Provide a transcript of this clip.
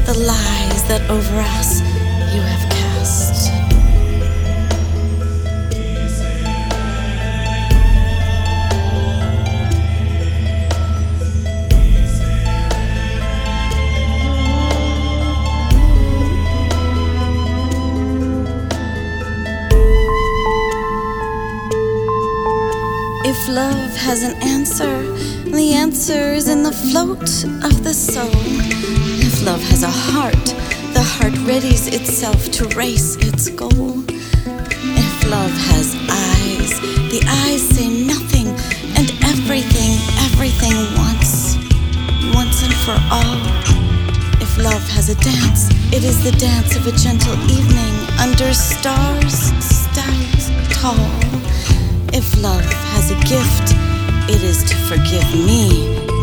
the lies that over us you have cast. If love has an answer, the answer is in the float of the soul. If love has a heart, the heart readies itself to race its goal. If love has eyes, the eyes say nothing and everything once and for all. If love has a dance, it is the dance of a gentle evening under stars stacked tall. If love has a gift, it is to forgive me